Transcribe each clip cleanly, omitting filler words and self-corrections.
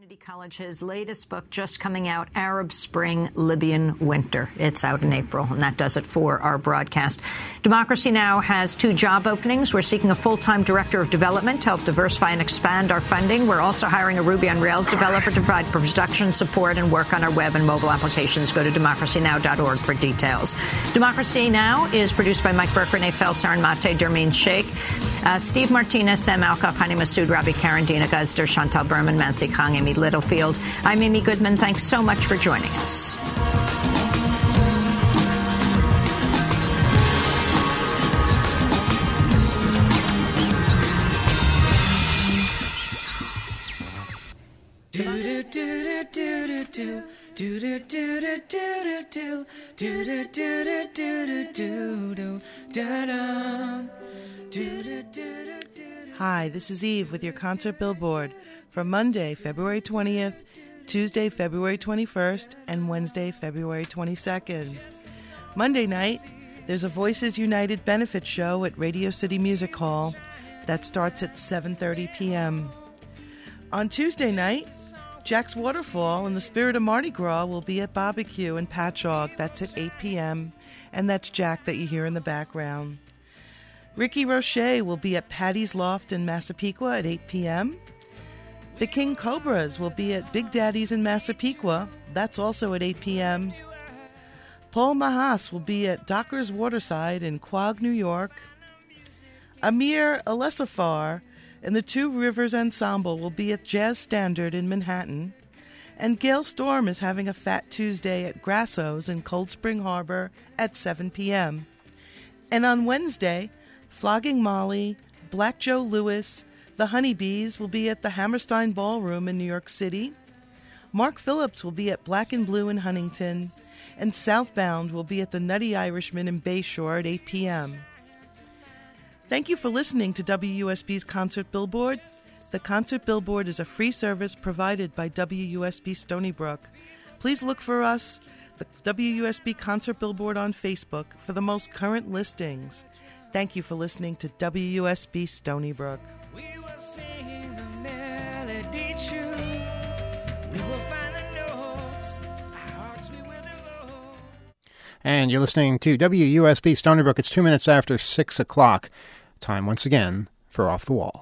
Trinity College, his latest book just coming out, Arab Spring, Libyan Winter. It's out in April, and that does it for our broadcast. Democracy Now! Has 2 job openings. We're seeking a full-time director of development to help diversify and expand our funding. We're also hiring a Ruby on Rails developer to provide production support and work on our web and mobile applications. Go to democracynow.org for details. Democracy Now! Is produced by Mike Burke, Renee Feltz, Aaron Mate, Dermeen Sheikh, Steve Martinez, Sam Alkoff, Hani Massoud, Rabi Karen, Dina Guzder, Chantal Berman, Mansi Kong, Amy Littlefield. I'm Amy Goodman. Thanks so much for joining us. Hi, this is Eve with your concert billboard for Monday, February 20th, Tuesday, February 21st, and Wednesday, February 22nd. Monday night, there's a Voices United benefit show at Radio City Music Hall that starts at 7:30 p.m. On Tuesday night, Jack's Waterfall in the spirit of Mardi Gras will be at Barbecue in Patchogue. That's at 8 p.m., and that's Jack that you hear in the background. Ricky Roche will be at Patty's Loft in Massapequa at 8 p.m. The King Cobras will be at Big Daddy's in Massapequa. That's also at 8 p.m. Paul Mahas will be at Docker's Waterside in Quogue, New York. Amir Alessafar and the Two Rivers Ensemble will be at Jazz Standard in Manhattan. And Gail Storm is having a Fat Tuesday at Grasso's in Cold Spring Harbor at 7 p.m. And on Wednesday, Flogging Molly, Black Joe Lewis, the Honeybees will be at the Hammerstein Ballroom in New York City. Mark Phillips will be at Black and Blue in Huntington. And Southbound will be at the Nutty Irishman in Bayshore at 8 p.m. Thank you for listening to WUSB's Concert Billboard. The Concert Billboard is a free service provided by WUSB Stony Brook. Please look for us, the WUSB Concert Billboard, on Facebook for the most current listings. Thank you for listening to WUSB Stony Brook. We will sing the melody true. We will find the notes, our hearts we will devote. And you're listening to WUSB Stony Brook. It's 2 minutes after 6 o'clock. Time once again for Off the Wall.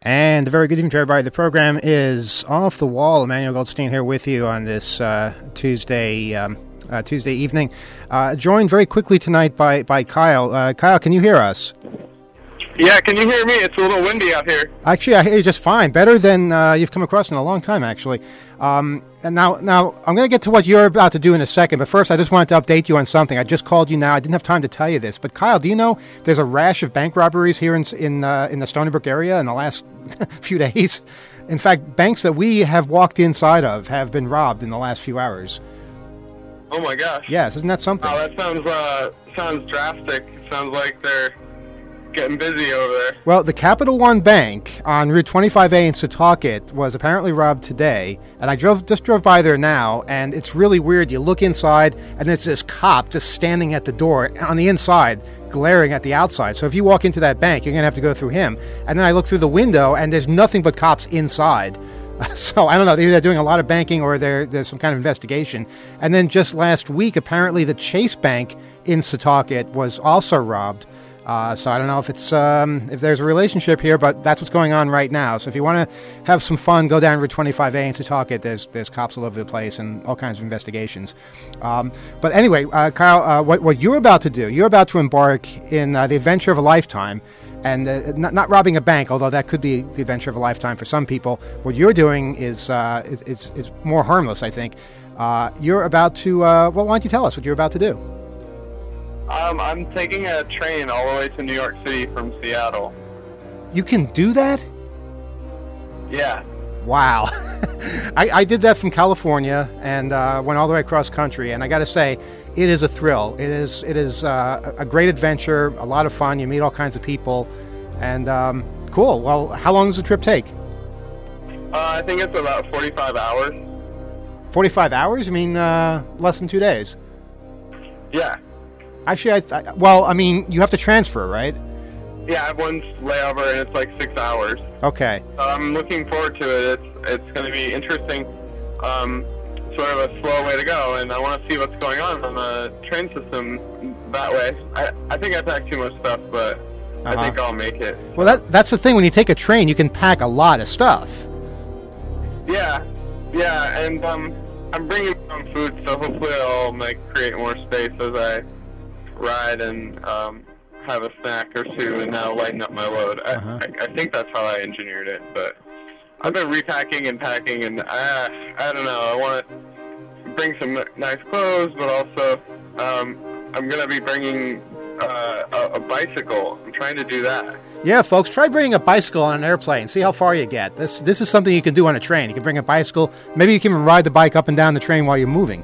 And a very good evening to everybody. The program is Off the Wall. Emmanuel Goldstein here with you on this Tuesday evening. Joined very quickly tonight by Kyle. Kyle, can you hear us? Yeah, can you hear me? It's a little windy out here. Actually, I hear you just fine. Better than you've come across in a long time, actually. And now I'm going to get to what you're about to do in a second. But first, I just wanted to update you on something. I just called you now. I didn't have time to tell you this. But Kyle, do you know there's a rash of bank robberies here in the Stony Brook area in the last few days? In fact, banks that we have walked inside of have been robbed in the last few hours. Oh my gosh. Yes, isn't that something? Oh, that sounds drastic. Sounds like they're getting busy over there. Well, the Capital One Bank on Route 25A in Setauket was apparently robbed today, and I just drove by there now, and it's really weird. You look inside, and there's this cop just standing at the door on the inside, glaring at the outside. So if you walk into that bank, you're going to have to go through him. And then I look through the window, and there's nothing but cops inside. So I don't know, either they're doing a lot of banking or there's some kind of investigation. And then just last week, apparently the Chase Bank in Setauket was also robbed. So I don't know if it's if there's a relationship here, but that's what's going on right now. So if you want to have some fun, go down Route 25A in Setauket. There's cops all over the place and all kinds of investigations. But anyway, Kyle, what you're about to do, you're about to embark in the adventure of a lifetime, and not robbing a bank, although that could be the adventure of a lifetime for some people. What you're doing is more harmless, I think. You're about to. Well, why don't you tell us what you're about to do? I'm taking a train all the way to New York City from Seattle. You can do that? Yeah. Wow. I did that from California and went all the way across country, and I got to say, it is a thrill. It is a great adventure, a lot of fun. You meet all kinds of people, and cool. Well, how long does the trip take? I think it's about 45 hours. 45 hours? You mean less than 2 days? Yeah. Actually, I mean, you have to transfer, right? Yeah, I have one layover, and it's like 6 hours. Okay. I'm looking forward to it. It's going to be interesting, sort of a slow way to go, and I want to see what's going on the train system that way. I think I packed too much stuff, but I think I'll make it. Well, that's the thing. When you take a train, you can pack a lot of stuff. Yeah, and I'm bringing some food, so hopefully I'll create more space as I ride and have a snack or two and now lighten up my load. I think that's how I engineered it, but I've been repacking and packing, and I don't know. I want to bring some nice clothes, but also I'm going to be bringing a bicycle. I'm trying to do that. Yeah, folks, try bringing a bicycle on an airplane. See how far you get. This is something you can do on a train. You can bring a bicycle. Maybe you can ride the bike up and down the train while you're moving.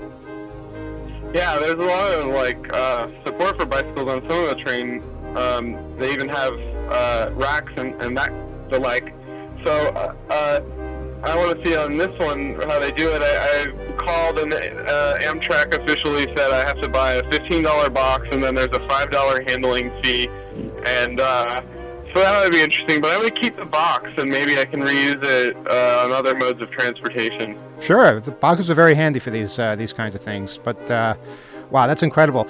Yeah, there's a lot of support for bicycles on some of the train. They even have racks and that the like. So I want to see on this one how they do it. I called and Amtrak officially said I have to buy a $15 box and then there's a $5 handling fee, and so that would be interesting. But I'm going to keep the box and maybe I can reuse it on other modes of transportation. Sure, the boxes are very handy for these kinds of things. But wow, that's incredible.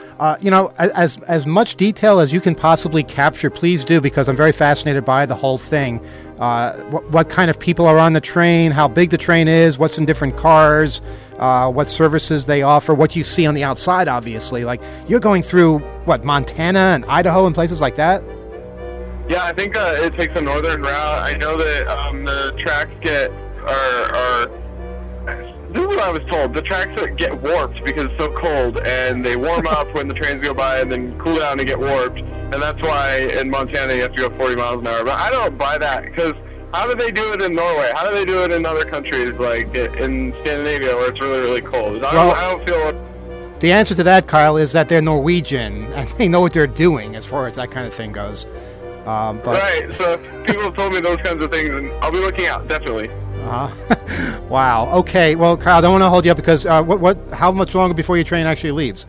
As much detail as you can possibly capture, please do, because I'm very fascinated by the whole thing. What kind of people are on the train, how big the train is, what's in different cars, what services they offer, what you see on the outside, obviously. Like, you're going through, Montana and Idaho and places like that? Yeah, I think it takes a northern route. I know that the tracks this is what I was told. The tracks get warped because it's so cold, and they warm up when the trains go by and then cool down and get warped. And that's why in Montana you have to go 40 miles an hour. But I don't buy that, because how do they do it in Norway? How do they do it in other countries, like in Scandinavia, where it's really, really cold? I don't feel... The answer to that, Kyle, is that they're Norwegian, and they know what they're doing as far as that kind of thing goes. Right, so people have told me those kinds of things, and I'll be looking out, definitely. Wow. Okay. Well, Kyle, I don't want to hold you up because how much longer before your train actually leaves?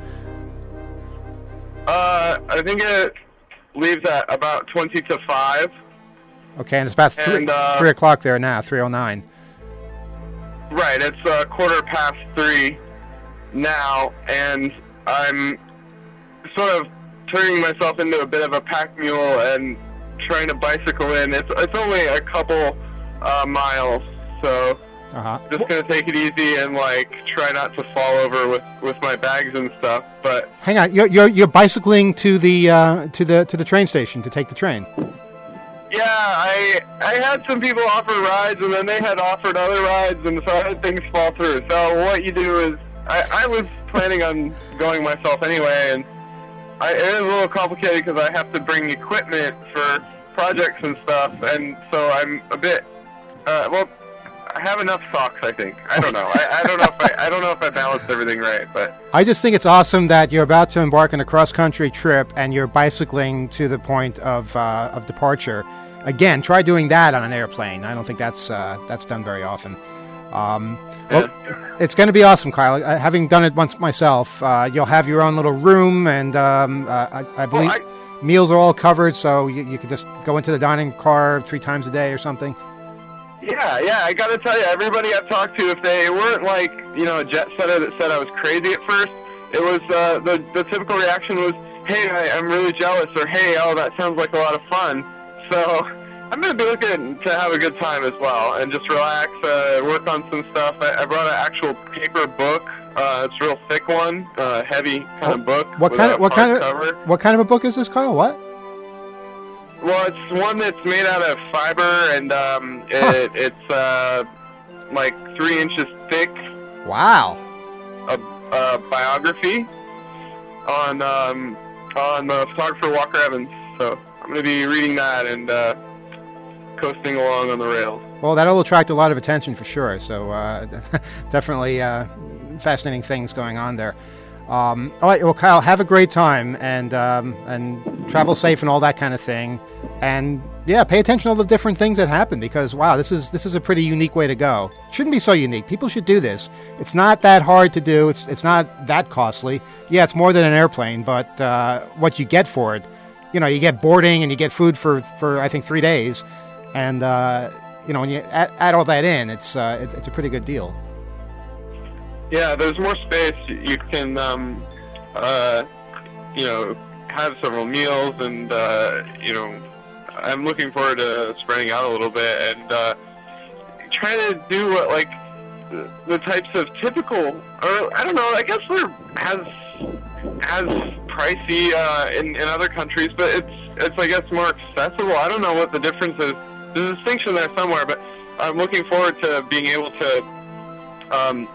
I think it leaves at about 20 to 5. Okay, and it's about 3 o'clock there now, 3:09. Right, it's 3:15 now, and I'm sort of turning myself into a bit of a pack mule and trying to bicycle in. It's only a couple miles, so just gonna take it easy and like try not to fall over with my bags and stuff. But hang on, you're bicycling to the train station to take the train. Yeah, I had some people offer rides, and then they had offered other rides, and so I had things fall through. So what you do is, I was planning on going myself anyway, and it is a little complicated because I have to bring equipment for projects and stuff, and so I'm a bit, I have enough socks, I think. I don't know. I don't know if I balanced everything right, but I just think it's awesome that you're about to embark on a cross-country trip and you're bicycling to the point of departure. Again, try doing that on an airplane. I don't think that's done very often. Well, it's going to be awesome, Kyle. Having done it once myself, you'll have your own little room, and I believe meals are all covered, so you can just go into the dining car 3 times a day or something. Yeah, I gotta tell you, everybody I've talked to, if they weren't like, a jet setter that said I was crazy at first, it was, the typical reaction was, hey, I'm really jealous, or hey, oh, that sounds like a lot of fun. So, I'm gonna be looking to have a good time as well, and just relax, work on some stuff. I brought an actual paper book, it's a real thick one, heavy kind of book. What kind of a book is this, Kyle? What? Well, it's one that's made out of fiber, and it's like 3 inches thick. Wow! A biography on the photographer Walker Evans. So I'm going to be reading that and coasting along on the rails. Well, that'll attract a lot of attention for sure. So definitely fascinating things going on there. All right, well, Kyle, have a great time and travel safe and all that kind of thing. And yeah, pay attention to all the different things that happen because wow, this is a pretty unique way to go. It shouldn't be so unique. People should do this. It's not that hard to do. It's not that costly. Yeah, it's more than an airplane, but what you get for it, you get boarding and you get food for I think 3 days, and when you add all that in, it's a pretty good deal. Yeah, there's more space. You can, have several meals, and I'm looking forward to spreading out a little bit and trying to do what the types of typical, or I don't know. I guess they're as pricey in other countries, but it's I guess more accessible. I don't know what the difference is. There's a distinction there somewhere, but I'm looking forward to being able to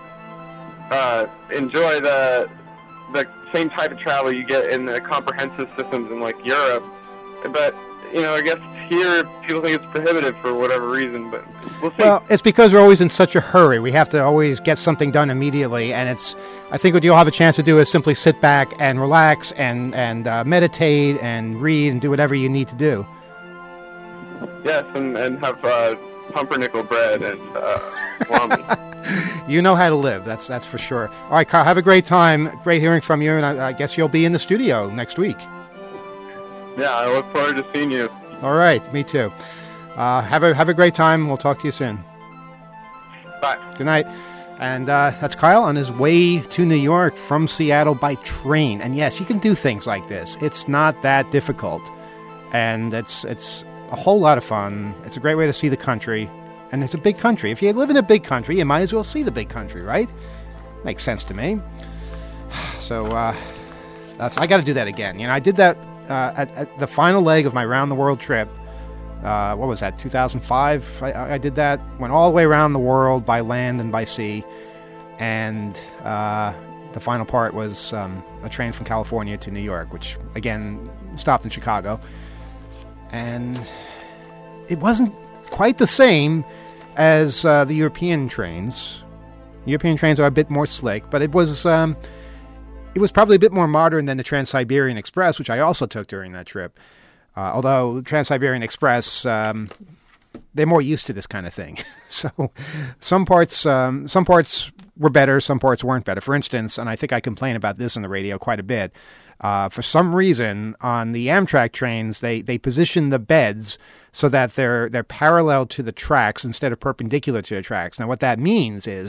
enjoy the same type of travel you get in the comprehensive systems in Europe, but I guess here people think it's prohibitive for whatever reason, but we'll see. Well, it's because we're always in such a hurry. We have to always get something done immediately, and I think what you'll have a chance to do is simply sit back and relax and meditate and read and do whatever you need to do. Yes, and have pumpernickel bread and salami. You know how to live, that's for sure. All right, Kyle, have a great time. Great hearing from you, and I guess you'll be in the studio next week. Yeah, I look forward to seeing you. All right, me too. Have a great time. We'll talk to you soon. Bye. Good night. And that's Kyle on his way to New York from Seattle by train. And yes, you can do things like this. It's not that difficult. And it's a whole lot of fun. It's a great way to see the country. And it's a big country. If you live in a big country, you might as well see the big country, right? Makes sense to me. So I got to do that again. I did that at the final leg of my round-the-world trip. What was that, 2005? I did that, went all the way around the world by land and by sea. And the final part was a train from California to New York, which, again, stopped in Chicago. And it wasn't quite the same as the European trains. European trains are a bit more slick, but it was probably a bit more modern than the Trans-Siberian Express, which I also took during that trip. Although the Trans-Siberian Express, they're more used to this kind of thing. So some parts were better, some parts weren't better. For instance, and I think I complain about this on the radio quite a bit, for some reason on the Amtrak trains, they position the beds so that they're parallel to the tracks instead of perpendicular to the tracks. Now what that means is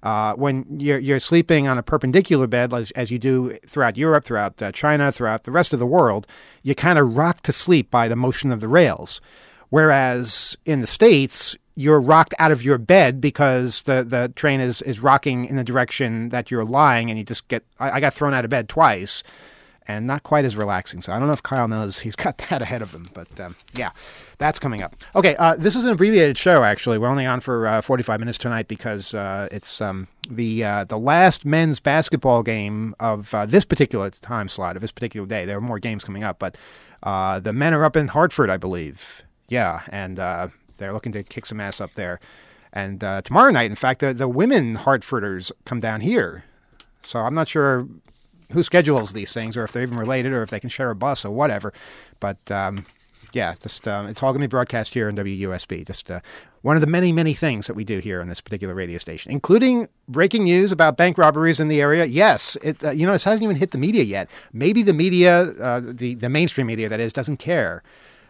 When you're sleeping on a perpendicular bed, as you do throughout Europe, throughout China, throughout the rest of the world, you kind of rock to sleep by the motion of the rails. Whereas in the States, you're rocked out of your bed because the train is rocking in the direction that you're lying, and you just I got thrown out of bed twice, and not quite as relaxing. So I don't know if Kyle knows he's got that ahead of him, but yeah, that's coming up. Okay, this is an abbreviated show, actually. We're only on for 45 minutes tonight because it's the last men's basketball game of this particular time slot, of this particular day. There are more games coming up, but the men are up in Hartford, I believe. Yeah, and they're looking to kick some ass up there. And tomorrow night, in fact, the women Hartforders come down here. So I'm not sure who schedules these things, or if they're even related, or if they can share a bus or whatever. But yeah, just it's all going to be broadcast here on WUSB. Just one of the many, many things that we do here on this particular radio station, including breaking news about bank robberies in the area. Yes, this hasn't even hit the media yet. Maybe the media, the mainstream media, that is, doesn't care.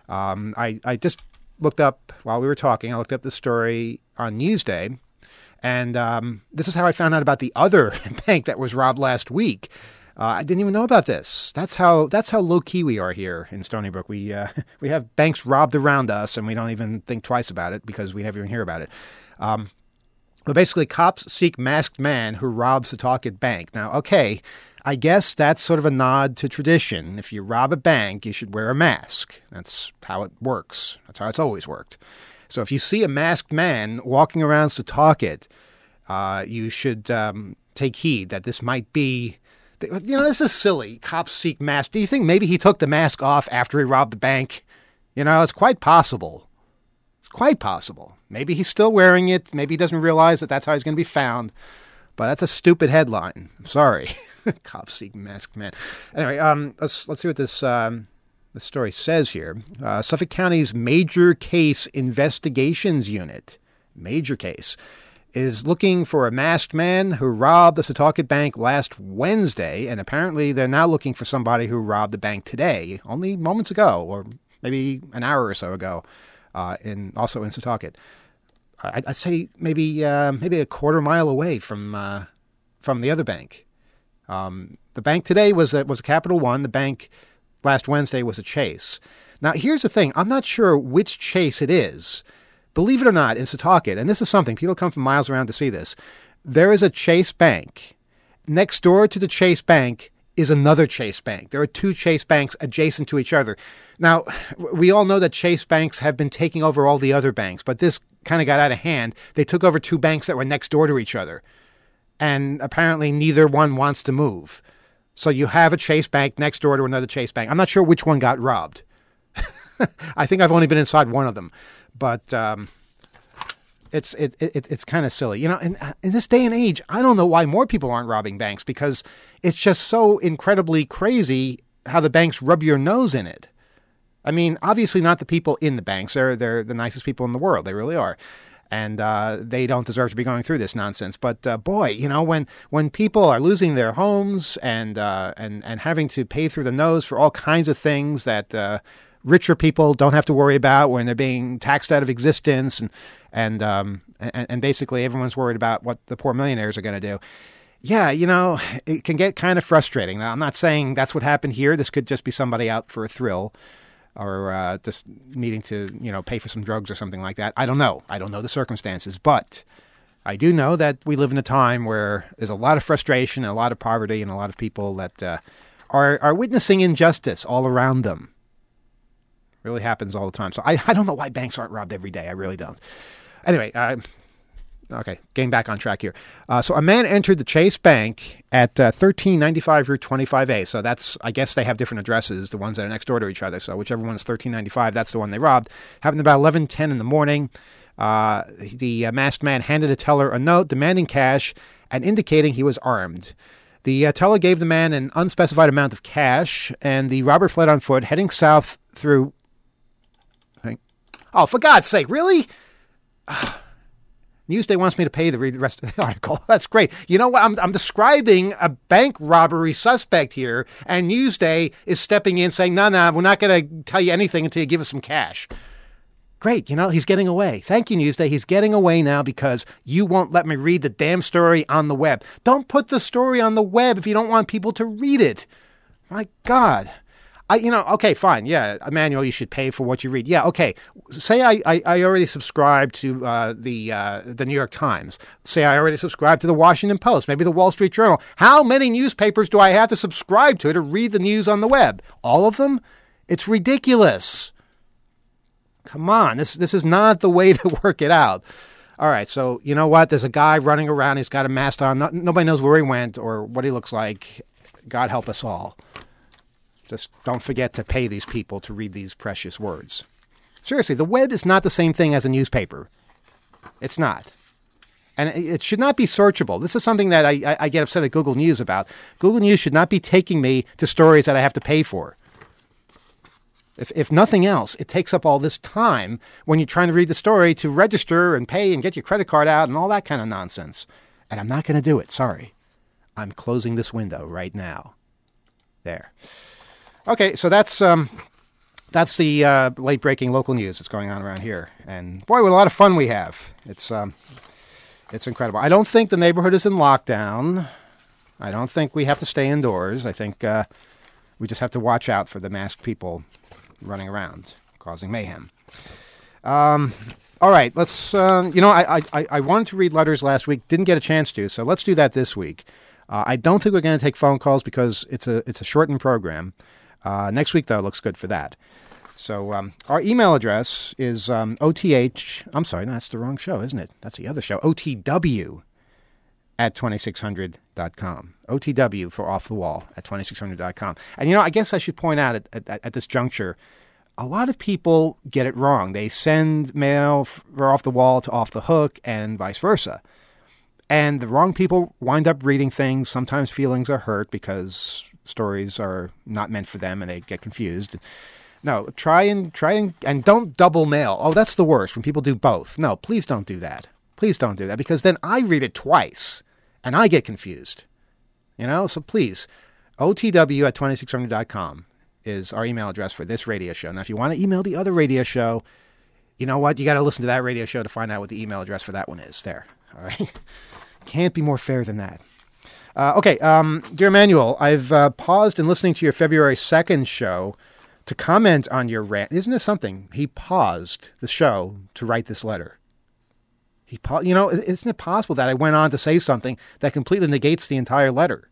I just looked up, while we were talking, I looked up the story on Newsday, and this is how I found out about the other bank that was robbed last week. I didn't even know about this. That's how low key we are here in Stony Brook. We have banks robbed around us, and we don't even think twice about it because we never even hear about it. But basically, cops seek masked man who robbed Setauket Bank. Now, okay, I guess that's sort of a nod to tradition. If you rob a bank, you should wear a mask. That's how it works. That's how it's always worked. So if you see a masked man walking around Setauket, you should take heed that this might be. This is silly. Cops seek mask. Do you think maybe he took the mask off after he robbed the bank? It's quite possible. It's quite possible. Maybe he's still wearing it. Maybe he doesn't realize that that's how he's going to be found. But that's a stupid headline. I'm sorry. Cops seek masked man. Anyway, let's see what this story says here. Suffolk County's Major Case Investigations Unit, major case, is looking for a masked man who robbed the Setauket Bank last Wednesday, and apparently they're now looking for somebody who robbed the bank today, only moments ago, or maybe an hour or so ago, also in Setauket. I'd say maybe a quarter mile away from the other bank. The bank today was a Capital One. The bank last Wednesday was a Chase. Now, here's the thing. I'm not sure which Chase it is. Believe it or not, in Setauket, and this is something, people come from miles around to see this, there is a Chase Bank. Next door to the Chase Bank is another Chase Bank. There are two Chase Banks adjacent to each other. Now, we all know that Chase Banks have been taking over all the other banks, but this kind of got out of hand. They took over two banks that were next door to each other, and apparently neither one wants to move. So you have a Chase Bank next door to another Chase Bank. I'm not sure which one got robbed. I think I've only been inside one of them. But it's kind of silly. In this day and age, I don't know why more people aren't robbing banks, because it's just so incredibly crazy how the banks rub your nose in it. I mean, obviously not the people in the banks. They're the nicest people in the world. They really are. And they don't deserve to be going through this nonsense. But boy, when people are losing their homes and having to pay through the nose for all kinds of things that richer people don't have to worry about, when they're being taxed out of existence, and basically everyone's worried about what the poor millionaires are going to do. Yeah, it can get kind of frustrating. Now, I'm not saying that's what happened here. This could just be somebody out for a thrill, or just needing to, pay for some drugs or something like that. I don't know. I don't know the circumstances, but I do know that we live in a time where there's a lot of frustration, and a lot of poverty, and a lot of people that are witnessing injustice all around them. Really happens all the time. So I don't know why banks aren't robbed every day. I really don't. Anyway, okay, getting back on track here. So a man entered the Chase Bank at 1395 Route 25A. So that's, I guess they have different addresses, the ones that are next door to each other. So whichever one's 1395, that's the one they robbed. Happened about 11:10 in the morning. The masked man handed a teller a note demanding cash and indicating he was armed. The teller gave the man an unspecified amount of cash, and the robber fled on foot, heading south through... Oh, for God's sake, really? Newsday wants me to pay to read the rest of the article. That's great. You know what? I'm describing a bank robbery suspect here, and Newsday is stepping in saying, no, we're not going to tell you anything until you give us some cash. Great, he's getting away. Thank you, Newsday. He's getting away now because you won't let me read the damn story on the web. Don't put the story on the web if you don't want people to read it. My God. Okay, fine. Yeah, Emmanuel, you should pay for what you read. Yeah, okay. Say I already subscribe to the New York Times. Say I already subscribe to the Washington Post, maybe the Wall Street Journal. How many newspapers do I have to subscribe to read the news on the web? All of them? It's ridiculous. Come on, this is not the way to work it out. All right, so you know what? There's a guy running around. He's got a mask on. Nobody knows where he went or what he looks like. God help us all. Just don't forget to pay these people to read these precious words. Seriously, the web is not the same thing as a newspaper. It's not. And it should not be searchable. This is something that I get upset at Google News about. Google News should not be taking me to stories that I have to pay for. If nothing else, it takes up all this time when you're trying to read the story to register and pay and get your credit card out and all that kind of nonsense. And I'm not going to do it. Sorry. I'm closing this window right now. There. Okay, so that's the late-breaking local news that's going on around here. And boy, what a lot of fun we have. It's incredible. I don't think the neighborhood is in lockdown. I don't think we have to stay indoors. I think we just have to watch out for the masked people running around, causing mayhem. All right, let's, I wanted to read letters last week, didn't get a chance to, so let's do that this week. I don't think we're going to take phone calls because it's a shortened program. Next week, though, looks good for that. So our email address is OTH, I'm sorry, no, that's the wrong show, isn't it? That's the other show, OTW at 2600.com. OTW for Off the Wall at 2600.com. And, I guess I should point out at this juncture, a lot of people get it wrong. They send mail for Off the Wall to Off the Hook and vice versa. And the wrong people wind up reading things. Sometimes feelings are hurt because stories are not meant for them and they get confused. No, try and don't double mail. Oh, that's the worst when people do both. No, please don't do that. Please don't do that because then I read it twice and I get confused. So please, OTW at 2600.com is our email address for this radio show. Now, if you want to email the other radio show, you know what? You got to listen to that radio show to find out what the email address for that one is. There. All right. Can't be more fair than that. Okay. Dear Emmanuel, I've paused in listening to your February 2nd show to comment on your rant. Isn't this something? He paused the show to write this letter. Isn't it possible that I went on to say something that completely negates the entire letter?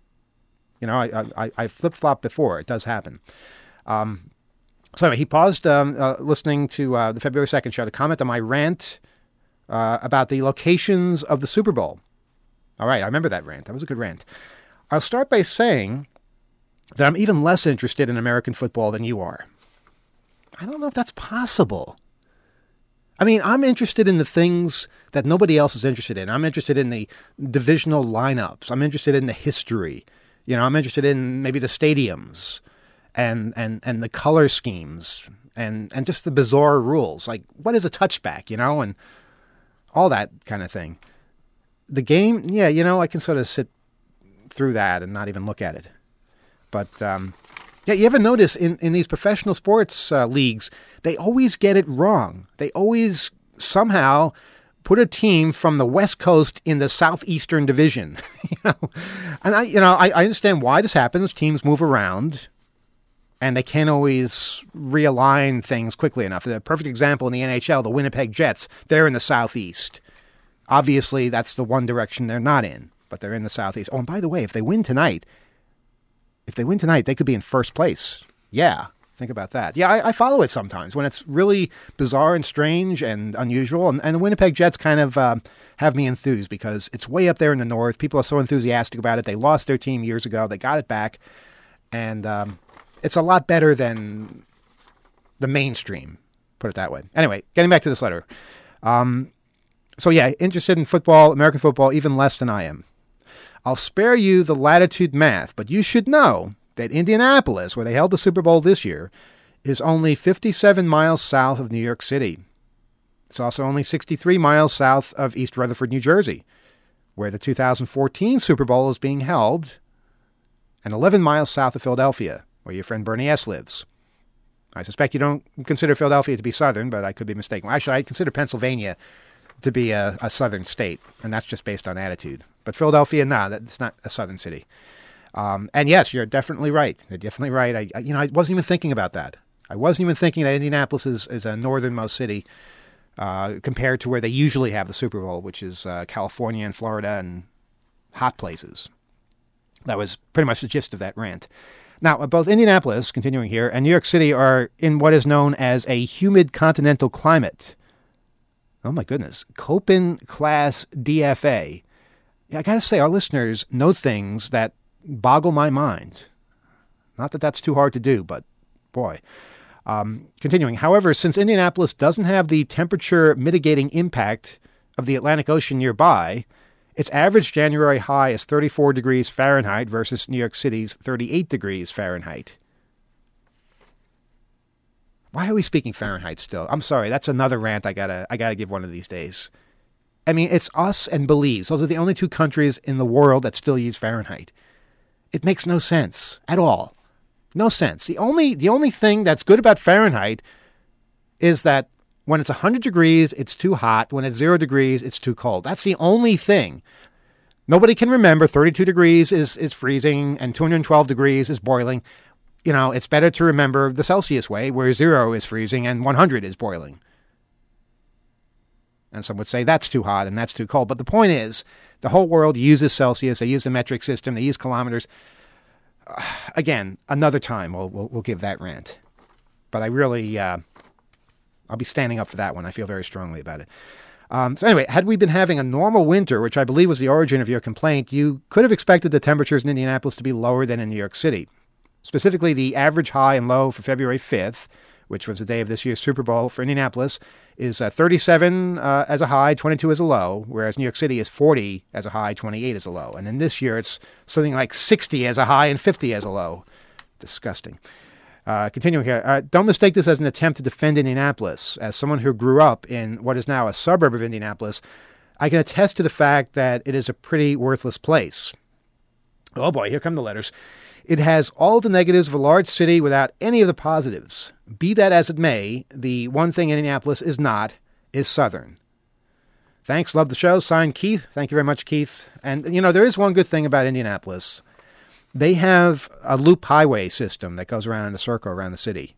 I flip-flopped before. It does happen. So anyway, he paused listening to the February 2nd show to comment on my rant about the locations of the Super Bowl. All right, I remember that rant. That was a good rant. I'll start by saying that I'm even less interested in American football than you are. I don't know if that's possible. I mean, I'm interested in the things that nobody else is interested in. I'm interested in the divisional lineups. I'm interested in the history. I'm interested in maybe the stadiums and the color schemes and just the bizarre rules. Like, what is a touchback, and all that kind of thing. The game, yeah, I can sort of sit through that and not even look at it. But, you ever notice in these professional sports leagues, they always get it wrong. They always somehow put a team from the West Coast in the Southeastern Division. And I understand why this happens. Teams move around, and they can't always realign things quickly enough. The perfect example in the NHL, the Winnipeg Jets, they're in the Southeast. Obviously, that's the one direction they're not in, but they're in the Southeast. Oh, and by the way, if they win tonight, they could be in first place. Yeah, think about that. Yeah, I follow it sometimes when it's really bizarre and strange and unusual. And the Winnipeg Jets kind of have me enthused because it's way up there in the north. People are so enthusiastic about it. They lost their team years ago. They got it back. And it's a lot better than the mainstream, put it that way. Anyway, getting back to this letter. So yeah, interested in football, American football, even less than I am. I'll spare you the latitude math, but you should know that Indianapolis, where they held the Super Bowl this year, is only 57 miles south of New York City. It's also only 63 miles south of East Rutherford, New Jersey, where the 2014 Super Bowl is being held, and 11 miles south of Philadelphia, where your friend Bernie S. lives. I suspect you don't consider Philadelphia to be southern, but I could be mistaken. Actually, I consider Pennsylvania to be a southern state, and that's just based on attitude. But Philadelphia, that's not a southern city. And yes, you're definitely right. You're definitely right. I wasn't even thinking about that. I wasn't even thinking that Indianapolis is a northernmost city compared to where they usually have the Super Bowl, which is California and Florida and hot places. That was pretty much the gist of that rant. Now, both Indianapolis, continuing here, and New York City are in what is known as a humid continental climate. Oh, my goodness. Köppen class DFA. Yeah, I got to say, our listeners know things that boggle my mind. Not that that's too hard to do, but boy. Continuing. However, since Indianapolis doesn't have the temperature mitigating impact of the Atlantic Ocean nearby, its average January high is 34 degrees Fahrenheit versus New York City's 38 degrees Fahrenheit. Why are we speaking Fahrenheit still? I'm sorry, that's another rant I gotta give one of these days. I mean, it's us and Belize. Those are the only two countries in the world that still use Fahrenheit. It makes no sense at all. No sense. The only thing that's good about Fahrenheit is that when it's 100 degrees, it's too hot. When it's 0 degrees, it's too cold. That's the only thing. Nobody can remember 32 degrees is freezing and 212 degrees is boiling. You know, it's better to remember the Celsius way, where 0 is freezing and 100 is boiling. And some would say that's too hot and that's too cold. But the point is, the whole world uses Celsius. They use the metric system. They use kilometers. Again, another time we'll give that rant. But I really... I'll be standing up for that one. I feel very strongly about it. So anyway, had we been having a normal winter, which I believe was the origin of your complaint, you could have expected the temperatures in Indianapolis to be lower than in New York City. Specifically, the average high and low for February 5th, which was the day of this year's Super Bowl for Indianapolis, is 37 as a high, 22 as a low, whereas New York City is 40 as a high, 28 as a low. And then this year, it's something like 60 as a high and 50 as a low. Disgusting. Continuing here, don't mistake this as an attempt to defend Indianapolis. As someone who grew up in what is now a suburb of Indianapolis, I can attest to the fact that it is a pretty worthless place. Oh boy, here come the letters. It has all the negatives of a large city without any of the positives. Be that as it may, the one thing Indianapolis is not is Southern. Thanks, love the show. Signed, Keith. Thank you very much, Keith. And, there is one good thing about Indianapolis. They have a loop highway system that goes around in a circle around the city.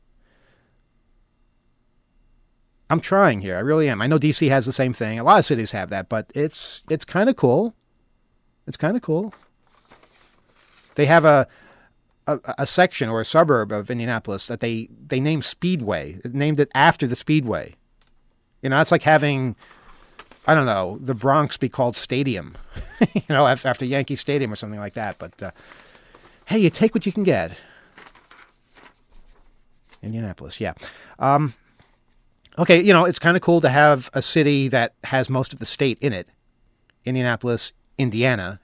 I'm trying here. I really am. I know D.C. has the same thing. A lot of cities have that, but it's kind of cool. It's kind of cool. They have a section or a suburb of Indianapolis that they named Speedway. They named it after the Speedway. It's like having, I don't know, the Bronx be called Stadium, after Yankee Stadium or something like that. But hey, you take what you can get. Indianapolis, yeah. Okay, it's kind of cool to have a city that has most of the state in it. Indianapolis, Indiana,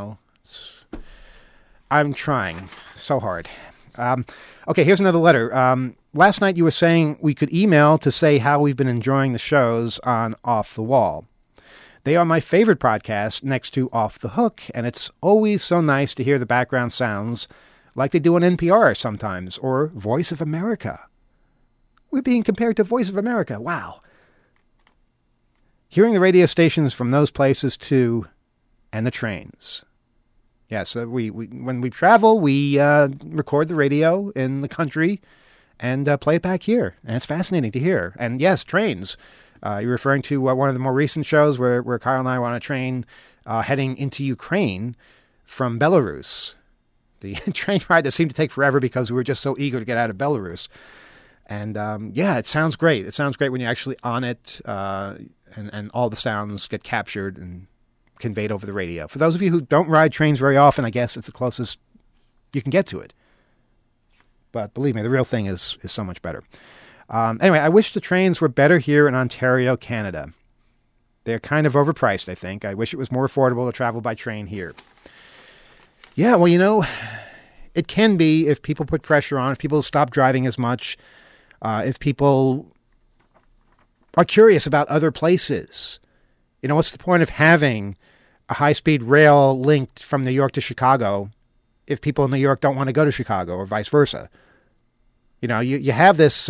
I'm trying so hard. Okay, here's another letter. Last night you were saying we could email to say how we've been enjoying the shows on Off the Wall. They are my favorite podcast next to Off the Hook, and it's always so nice to hear the background sounds like they do on NPR sometimes, or Voice of America. We're being compared to Voice of America. Wow. Hearing the radio stations from those places, too, and the trains. Yeah, so we when we travel, we record the radio in the country and play it back here. And it's fascinating to hear. And yes, trains. You're referring to one of the more recent shows where Kyle and I were on a train heading into Ukraine from Belarus. The train ride that seemed to take forever because we were just so eager to get out of Belarus. And it sounds great. It sounds great when you're actually on it and all the sounds get captured and conveyed over the radio. For those of you who don't ride trains very often, I guess it's the closest you can get to it. But believe me, the real thing is so much better. Anyway, I wish the trains were better here in Ontario, Canada. They're kind of overpriced, I think. I wish it was more affordable to travel by train here. Yeah, well, it can be if people put pressure on, if people stop driving as much, if people are curious about other places. What's the point of having a high-speed rail linked from New York to Chicago if people in New York don't want to go to Chicago or vice versa? You have this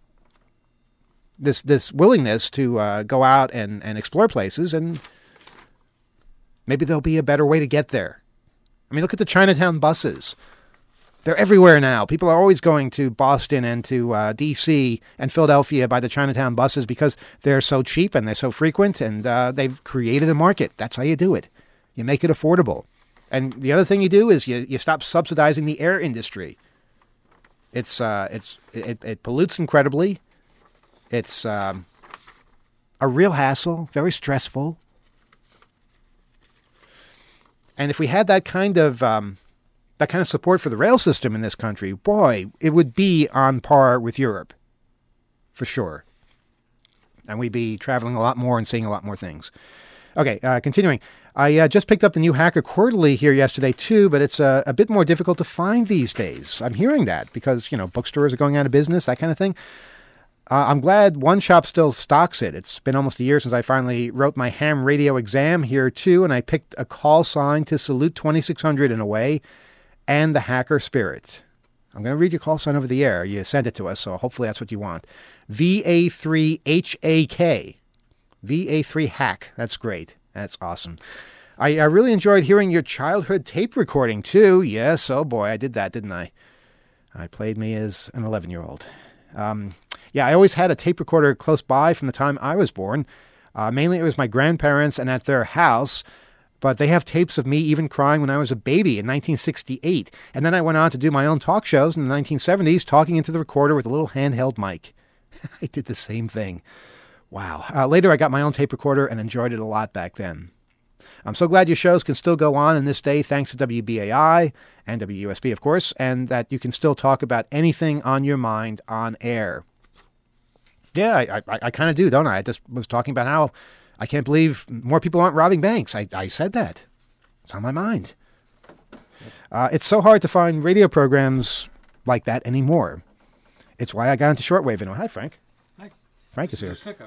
this willingness to go out and explore places, and maybe there'll be a better way to get there. I mean, look at the Chinatown buses. They're everywhere now. People are always going to Boston and to D.C. and Philadelphia by the Chinatown buses because they're so cheap and they're so frequent, and they've created a market. That's how you do it. You make it affordable. And the other thing you do is you stop subsidizing the air industry. It pollutes incredibly. It's a real hassle, very stressful. And if we had that kind of support for the rail system in this country, boy, it would be on par with Europe, for sure. And we'd be traveling a lot more and seeing a lot more things. Okay, continuing. I just picked up the new Hacker Quarterly here yesterday, too, but it's a bit more difficult to find these days. I'm hearing that because, bookstores are going out of business, that kind of thing. I'm glad one shop still stocks it. It's been almost a year since I finally wrote my ham radio exam here, too, and I picked a call sign to salute 2600 in a way, and the hacker spirit. I'm going to read your call sign over the air. You sent it to us, so hopefully that's what you want. VA3HAK. VA3 hack. That's great. That's awesome. I really enjoyed hearing your childhood tape recording, too. Yes, oh boy, I did that, didn't I? I played me as an 11-year-old. Yeah, I always had a tape recorder close by from the time I was born. Mainly it was my grandparents and at their house, but they have tapes of me even crying when I was a baby in 1968. And then I went on to do my own talk shows in the 1970s, talking into the recorder with a little handheld mic. I did the same thing. Wow. Later, I got my own tape recorder and enjoyed it a lot back then. I'm so glad your shows can still go on in this day thanks to WBAI and WUSB, of course, and that you can still talk about anything on your mind on air. Yeah, I kind of do, don't I? I just was talking about how I can't believe more people aren't robbing banks. I said that. It's on my mind. It's so hard to find radio programs like that anymore. It's why I got into shortwave anyway. Hi, Frank. Hi. Frank is here. Stick-up.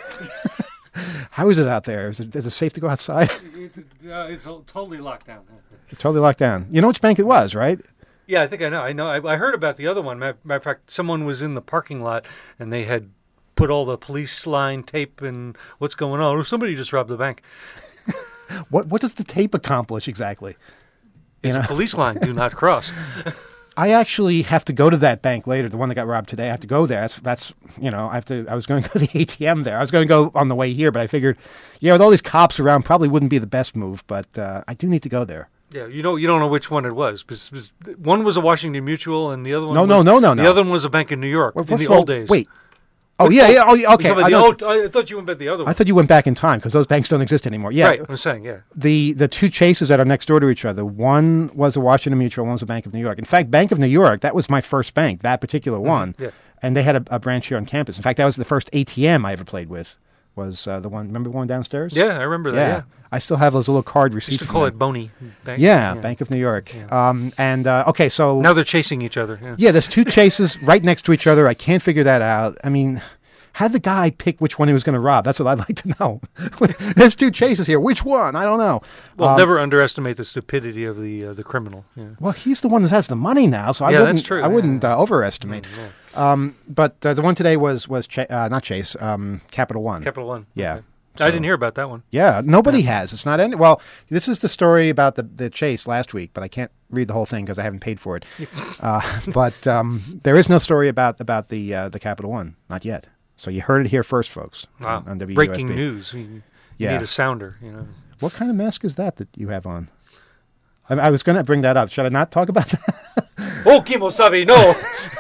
How is it out there? Is it safe to go outside? It's totally locked down. Totally locked down. You know which bank it was, right? Yeah, I think I know. I heard about the other one. Matter of fact, someone was in the parking lot and they had put all the police line tape and what's going on. Oh, somebody just robbed the bank. What does the tape accomplish exactly? It's a police line. Do not cross. I actually have to go to that bank later, the one that got robbed today. I have to go there. That's I was going to go to the ATM there. I was going to go on the way here, but I figured, with all these cops around, probably wouldn't be the best move, but I do need to go there. Yeah, you don't know which one it was. Because one was a Washington Mutual and the other one No. The other one was a bank in New York in the old days. Wait. Oh, yeah. Oh, okay. I thought you went back the other one. I thought you went back in time because those banks don't exist anymore. Yeah. Right, I'm saying, yeah. The two Chases that are next door to each other, one was a Washington Mutual, one was a Bank of New York. In fact, Bank of New York, that was my first bank, that particular one. Yeah. And they had a branch here on campus. In fact, that was the first ATM I ever played with, was the one, remember the one downstairs? Yeah, I remember that, yeah. I still have those little card receipts. Used to call it Boney Bank. Yeah, Bank of New York. Yeah. Okay, so... Now they're chasing each other. Yeah, there's two Chases right next to each other. I can't figure that out. I mean... How did the guy pick which one he was going to rob? That's what I'd like to know. There's two Chases here. Which one? I don't know. Well, never underestimate the stupidity of the criminal. Yeah. Well, he's the one that has the money now, so that's true. I wouldn't overestimate. But the one today was not Chase, Capital One. Capital One. Yeah. Okay. So, I didn't hear about that one. Yeah, nobody has. It's not any. Well, this is the story about the Chase last week, but I can't read the whole thing because I haven't paid for it. But there is no story about the Capital One, not yet. So you heard it here first, folks. Wow. On WUSB. Breaking news. You need a sounder. What kind of mask is that you have on? I was going to bring that up. Should I not talk about that? Oh, Kimosabi, no!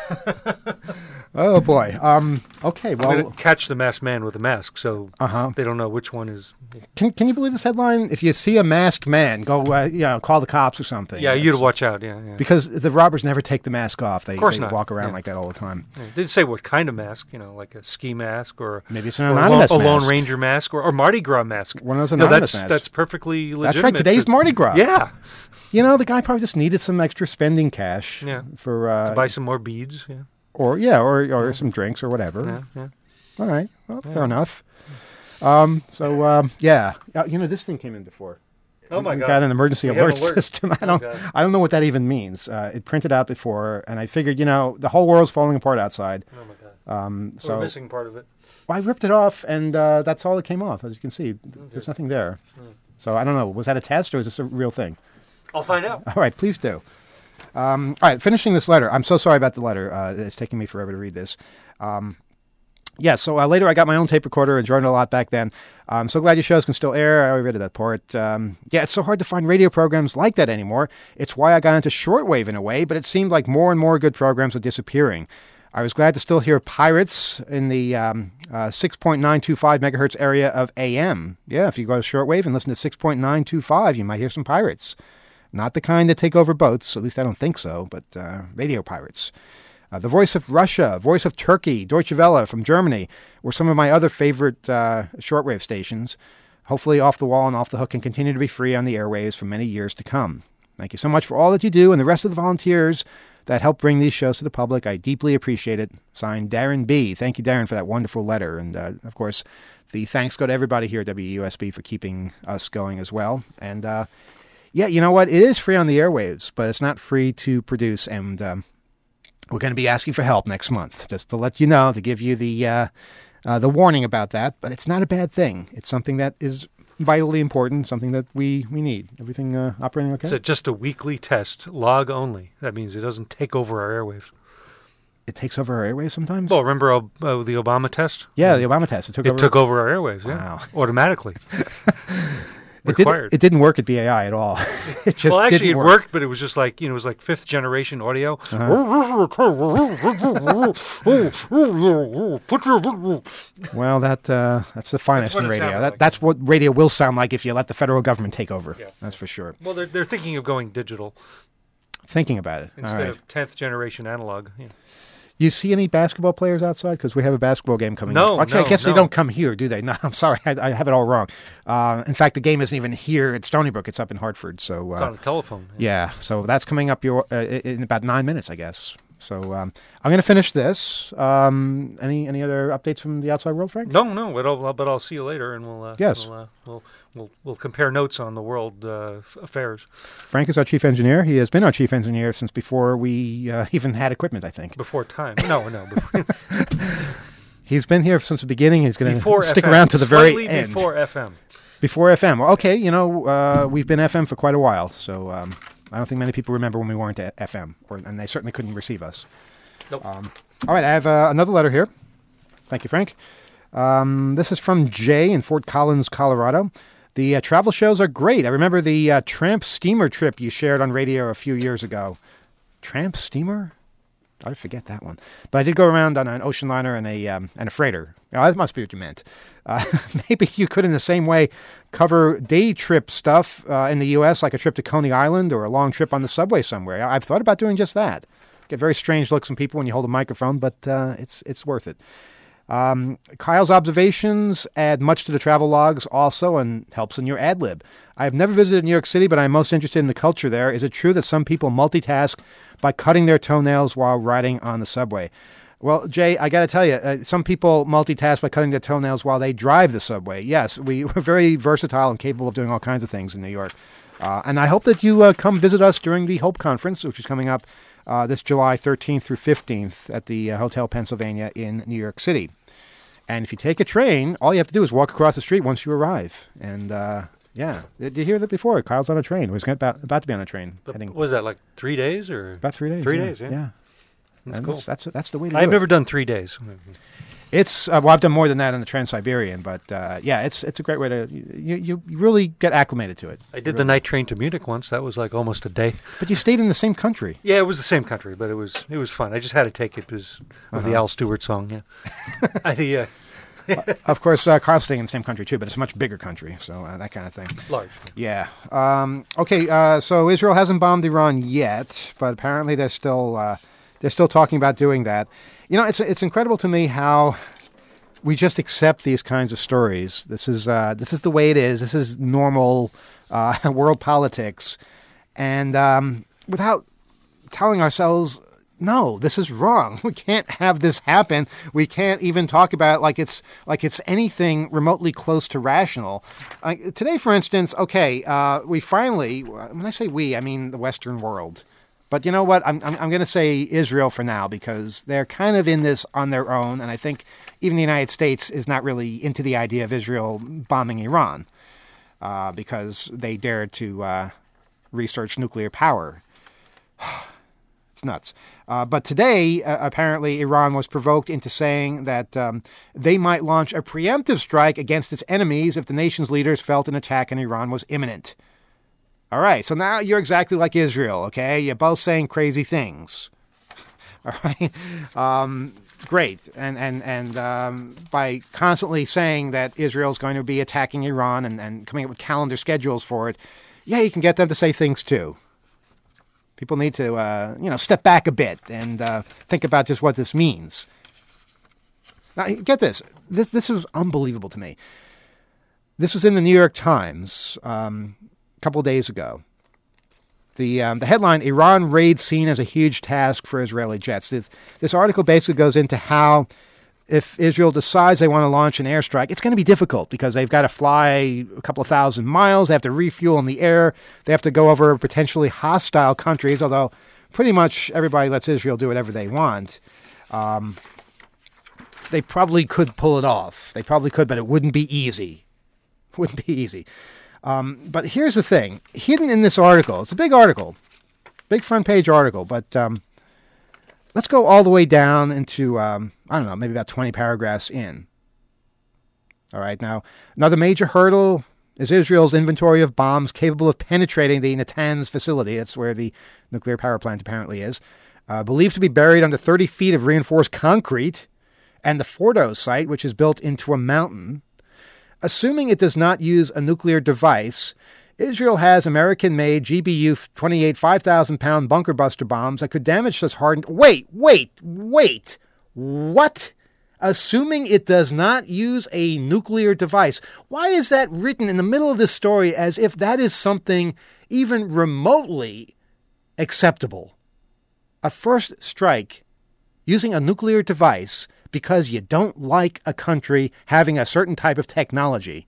Oh, boy. Okay, well... I'm going to catch the masked man with a mask, so they don't know which one is... Can you believe this headline? If you see a masked man, go, call the cops or something. Yeah, you'd watch out, yeah. Because the robbers never take the mask off. They walk around like that all the time. Yeah. They didn't say what kind of mask, like a ski mask or... Maybe it's an anonymous mask. A Lone Ranger mask or Mardi Gras mask. One of those anonymous masks. That's perfectly legitimate. That's right, today's Mardi Gras. Yeah. The guy probably just needed some extra spending cash for... to buy some more beads, yeah. Or some drinks or whatever. Yeah. All right. Well, fair enough. This thing came in before. Oh my we God. got an emergency We have alert alerts. system. Oh, God. I don't know what that even means. It printed out before, and I figured, the whole world's falling apart outside. Oh my God. So We're missing part of it. I ripped it off, and that's all that came off. As you can see, there's nothing there. So I don't know. Was that a test, or is this a real thing? I'll find out. All right, please do. All right, finishing this letter. I'm so sorry about the letter. It's taking me forever to read this. So later I got my own tape recorder, enjoyed it a lot back then. I'm so glad your shows can still air. I already read that part. It's so hard to find radio programs like that anymore. It's why I got into shortwave in a way, but it seemed like more and more good programs were disappearing. I was glad to still hear Pirates in the 6.925 megahertz area of AM. Yeah, if you go to shortwave and listen to 6.925, you might hear some Pirates. Not the kind that take over boats, at least I don't think so, but radio pirates. The Voice of Russia, Voice of Turkey, Deutsche Welle from Germany were some of my other favorite shortwave stations. Hopefully Off the Wall and Off the Hook can continue to be free on the airwaves for many years to come. Thank you so much for all that you do and the rest of the volunteers that help bring these shows to the public. I deeply appreciate it. Signed, Darren B. Thank you, Darren, for that wonderful letter. And, of course, the thanks go to everybody here at WUSB for keeping us going as well. And, you know what? It is free on the airwaves, but it's not free to produce. And we're going to be asking for help next month, just to let you know, to give you the warning about that. But it's not a bad thing. It's something that is vitally important, something that we need. Everything operating okay? It's just a weekly test, log only. That means it doesn't take over our airwaves. It takes over our airwaves sometimes? Well, remember the Obama test? Yeah, the Obama test. It took over our airwaves, Wow. Automatically. It didn't work at BAI at all. It just actually, didn't it work. worked, but it was just like, it was like fifth generation audio. Well, that's the finest what in it radio. sounded like. That's what radio will sound like if you let the federal government take over. Yeah. That's for sure. Well, they're thinking of going digital Thinking about it. All instead right. of 10th generation analog. Yeah. You see any basketball players outside? Because we have a basketball game coming No, up. Actually, I no, guess they no. don't come here, do they? No, I'm sorry. I have it all wrong. In fact, the game isn't even here at Stony Brook. It's up in Hartford. So It's on a telephone. yeah, so that's coming up in about 9 minutes, I guess. So I'm going to finish this. Any other updates from the outside world, Frank? No, but I'll see you later, and we'll Yes. we'll compare notes on the world affairs Frank is our chief engineer. He has been our chief engineer since before we even had equipment, I think. before time. No, before, He's been here since the beginning. He's going before to stick FM, around to the very slightly end. Before FM. Before FM. Well, okay, we've been FM for quite a while, so I don't think many people remember when we weren't at FM, and they certainly couldn't receive us. Nope. All right, I have another letter here. Thank you, Frank. This is from Jay in Fort Collins, Colorado. The travel shows are great. I remember the tramp steamer trip you shared on radio a few years ago. Tramp steamer? I forget that one. But I did go around on an ocean liner and a freighter. That must be what you meant. Maybe you could, in the same way, cover day trip stuff in the U.S., like a trip to Coney Island or a long trip on the subway somewhere. I've thought about doing just that. Get very strange looks from people when you hold a microphone, but it's worth it. Kyle's observations add much to the travel logs also and helps in your ad lib. I have never visited New York City, but I'm most interested in the culture there. Is it true that some people multitask by cutting their toenails while riding on the subway? Well, Jay, I got to tell you, some people multitask by cutting their toenails while they drive the subway. Yes, we're very versatile and capable of doing all kinds of things in New York. And I hope that you come visit us during the Hope Conference, which is coming up this July 13th through 15th at the Hotel Pennsylvania in New York City. And if you take a train, all you have to do is walk across the street once you arrive. And, yeah. Did you hear that before? Kyle's on a train. He was about to be on a train. Heading Was that like 3 days or? about 3 days. 3 days, yeah. Yeah. That's And cool. That's the way to do I've it. never done 3 days. It's I've done more than that in the Trans-Siberian, but yeah, it's a great way to you really get acclimated to it. I did the night train to Munich once. That was like almost a day. But you stayed in the same country. Yeah, it was the same country, but it was fun. I just had to take it because of the Al Stewart song. Yeah, Of course, Carl's staying in the same country too, but it's a much bigger country, so that kind of thing. large. Yeah. Okay. So Israel hasn't bombed Iran yet, but apparently they're still talking about doing that. You know, it's incredible to me how we just accept these kinds of stories. This is the way it is. This is normal world politics, and without telling ourselves, no, this is wrong. We can't have this happen. We can't even talk about it like it's anything remotely close to rational. Today, for instance, we finally, when I say we, I mean the Western world. But you know what? I'm going to say Israel for now because they're kind of in this on their own, and I think even the United States is not really into the idea of Israel bombing Iran because they dared to research nuclear power. It's nuts. But today, apparently, Iran was provoked into saying that they might launch a preemptive strike against its enemies if the nation's leaders felt an attack in Iran was imminent. All right, so now you're exactly like Israel, okay? You're both saying crazy things. All right? Great. And by constantly saying that Israel's going to be attacking Iran and coming up with calendar schedules for it, yeah, you can get them to say things too. People need to, step back a bit and think about just what this means. Now, get this. This was unbelievable to me. This was in the New York Times couple of days ago. The headline, Iran raid seen as a huge task for Israeli jets. This article basically goes into how if Israel decides they want to launch an airstrike, it's going to be difficult because they've got to fly a couple of thousand miles. They have to refuel in the air. They have to go over potentially hostile countries, although pretty much everybody lets Israel do whatever they want. They probably could pull it off. They probably could, but it wouldn't be easy. Wouldn't be easy. But here's the thing. Hidden in this article, it's a big article, big front page article, but let's go all the way down into, maybe about 20 paragraphs in. All right, now, another major hurdle is Israel's inventory of bombs capable of penetrating the Natanz facility. That's where the nuclear power plant apparently is. Believed to be buried under 30 feet of reinforced concrete, and the Fordo site, which is built into a mountain. Assuming it does not use a nuclear device, Israel has American-made GBU-28 5,000-pound bunker buster bombs that could damage this hardened... Wait! What? Assuming it does not use a nuclear device. Why is that written in the middle of this story as if that is something even remotely acceptable? A first strike using a nuclear device because you don't like a country having a certain type of technology.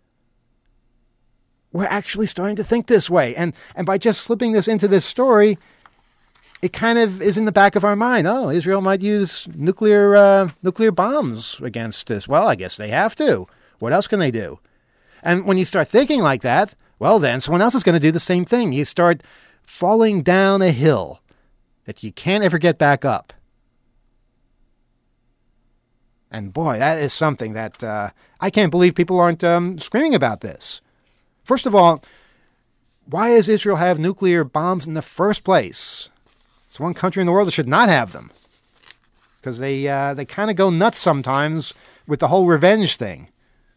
We're actually starting to think this way. And by just slipping this into this story, it kind of is in the back of our mind. Oh, Israel might use nuclear bombs against this. Well, I guess they have to. What else can they do? And when you start thinking like that, well, then someone else is going to do the same thing. You start falling down a hill that you can't ever get back up. And boy, that is something that I can't believe people aren't screaming about this. First of all, why does Israel have nuclear bombs in the first place? It's one country in the world that should not have them. Because they kind of go nuts sometimes with the whole revenge thing.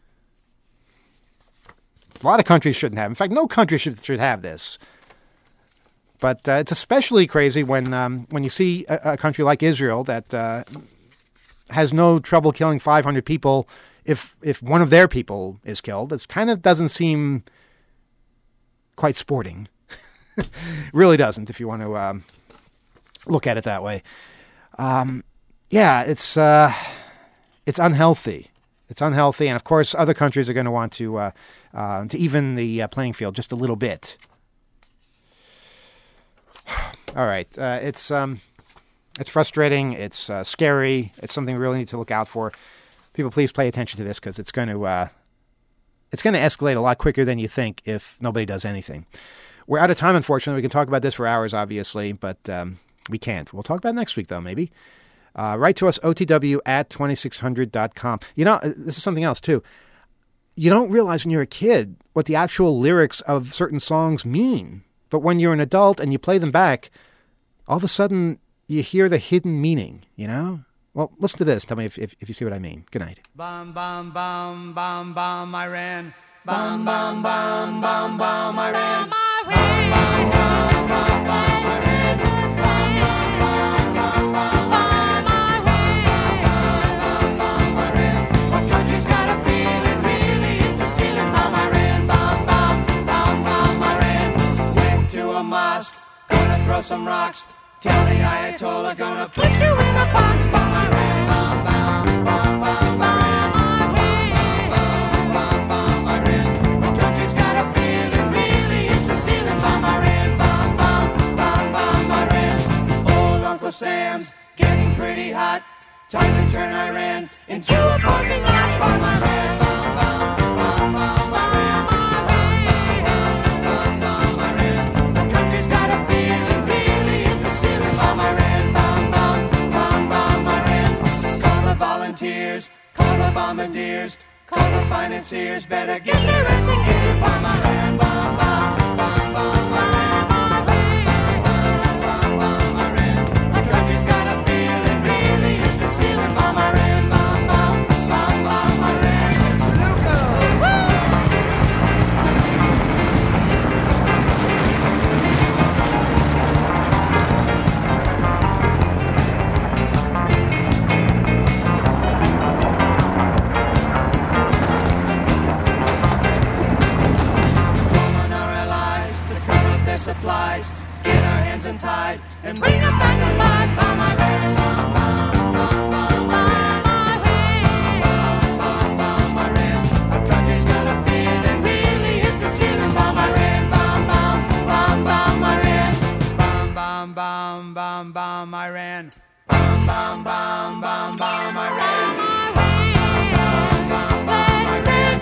A lot of countries shouldn't have. In fact, no country should have this. But it's especially crazy when you see a country like Israel that has no trouble killing 500 people if one of their people is killed. It kind of doesn't seem quite sporting. Really doesn't, if you want to look at it that way. It's unhealthy. It's unhealthy, and of course, other countries are going to want to even the playing field just a little bit. All right, it's frustrating. It's scary. It's something we really need to look out for. People, please pay attention to this because it's going to escalate a lot quicker than you think if nobody does anything. We're out of time, unfortunately. We can talk about this for hours, obviously, but we can't. We'll talk about it next week, though, maybe. Write to us, otw@2600.com. You know, this is something else, too. You don't realize when you're a kid what the actual lyrics of certain songs mean. But when you're an adult and you play them back, all of a sudden you hear the hidden meaning, you know? Well, listen to this. Tell me if you see what I mean. Good night. Bum, bum, bum, bum, bum, Iran. Bum, bum, bum, bum, bum, Iran. Bum, bum, bum, bum, bum, Iran. Bum, bum, bum, bum, Iran. What country's got a feeling really hit the ceiling? Bum, Iran. Bum, bum, bum, bum, Iran. Went to a mosque, gonna throw some rocks. Tell the Ayatollah gonna put you in a box, bomb Iran, bomb, bomb, bomb, bomb Iran, bomb, bomb, bomb Iran. The country's got a feeling, really hit the ceiling, bomb Iran, bomb, bomb, bomb, bomb Iran. Old Uncle Sam's getting pretty hot. Time to turn Iran into a parking lot, bomb Iran, bomb, bomb, bomb, bomb Iran, bomb, bomb Iran. The country's got a feeling, really hit the ceiling, bomb Iran, bomb, bomb, bomb, bomb Iran. Call the volunteers, call the bombardiers, call the financiers, better get their ass in gear, bomb Iran, bomb, bomb, bomb, bomb Iran, bomb, bomb Iran. The country's got a feeling, really hit the ceiling, bomb Iran, bomb, bomb, bomb, bomb Iran. It's Luco! Calling our allies to cut off their supplies, get our hands untied, and bring them back alive, bomb Iran, bomb, bomb, bomb, bomb Iran, bomb, bomb, bomb Iran. Our country's got a feeling, really hit the ceiling, bomb Iran, bomb, bomb, bomb, bomb Iran, bomb, bomb, bomb, bomb, bomb Iran, bomb, bomb, bomb, bomb, bomb Iran, bomb, bomb, bomb, bomb Iran,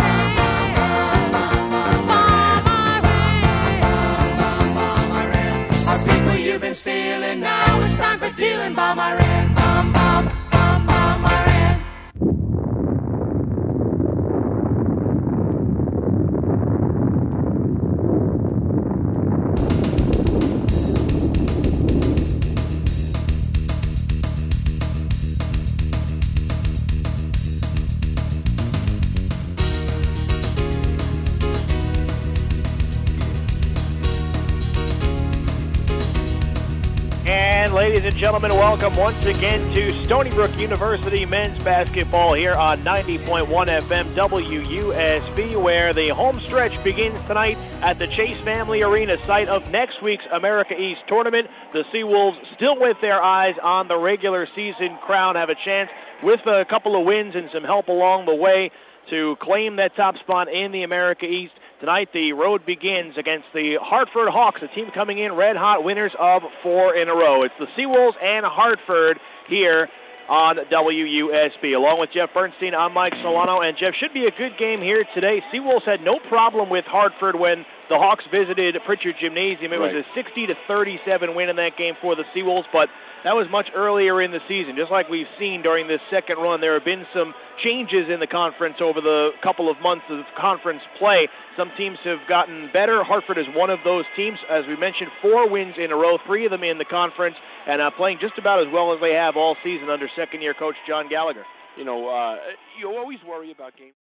bomb, Iran. Our people you've been stealing, now it's time for dealing, bomb Iran, bomb, bomb, bomb, bomb Iran. And ladies and gentlemen, welcome once again to Stony Brook University men's basketball here on 90.1 FM WUSB, where the home stretch begins tonight at the Chase Family Arena, site of next week's America East tournament. The Seawolves, still with their eyes on the regular season crown, have a chance with a couple of wins and some help along the way to claim that top spot in the America East. Tonight, the road begins against the Hartford Hawks, a team coming in red-hot winners of 4 in a row. It's the Seawolves and Hartford here on WUSB. Along with Jeff Bernstein, I'm Mike Solano, and Jeff, should be a good game here today. Seawolves had no problem with Hartford when the Hawks visited Pritchard Gymnasium. It was a 60-37 win in that game for the Seawolves, but that was much earlier in the season. Just like we've seen during this second run, there have been some changes in the conference over the couple of months of conference play. Some teams have gotten better. Hartford is one of those teams. As we mentioned, 4 wins in a row, 3 of them in the conference, and playing just about as well as they have all season under second-year coach John Gallagher. You always worry about games.